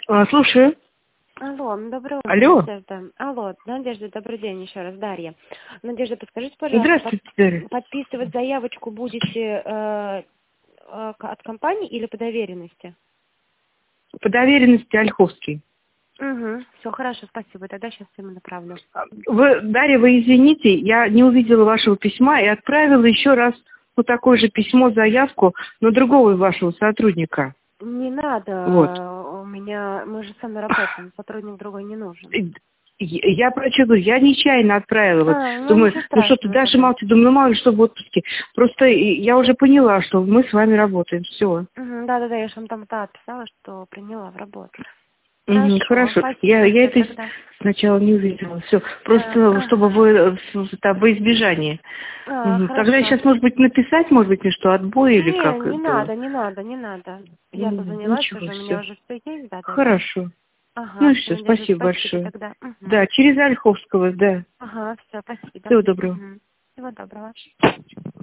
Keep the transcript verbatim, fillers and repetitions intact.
А, слушаю. Алло, доброе утро, Алло. Надежда. Алло, Надежда, добрый день еще раз, Дарья. Надежда, подскажите, пожалуйста, Здравствуйте, Дарья. под- подписывать заявочку будете э, э, к- от компании или по доверенности? По доверенности Ольховский. Угу, все хорошо, спасибо, тогда сейчас ему направлю. Вы, Дарья, вы извините, я не увидела вашего письма и отправила еще раз вот такое же письмо, заявку на другого вашего сотрудника. Не надо, Вот. у меня, мы же сами работаем, сотрудник другой не нужен. Я я прочитала, я нечаянно отправила. Вот, А, ну думаю, ничего ну что ты, страшного Даша тогда. молчит, думаю, ну мало ли что в отпуске. Просто я уже поняла, что мы с вами работаем, все. Угу, да-да-да, я же вам там да, отписала, что приняла в работу. Угу, Хорошо, хорошо. спасибо, Я, я всё, это тогда. сначала не увидела. Все. Да, Просто чтобы ага. вы э, с- там, во избежание. А, Мгм. Тогда хорошо. сейчас, может быть, написать, может быть, мне что, отбой или Не, как не это? надо, не надо, не надо. Я-то Ну, занялась ничего, уже, у меня все. уже все есть, да-да-да. Хорошо. Ну Ага, и все, все, Надежда, спасибо спасибо большое. тогда. Угу. Да, через Ольховского, да. Ага, все, спасибо. Всего доброго. Угу. Всего доброго.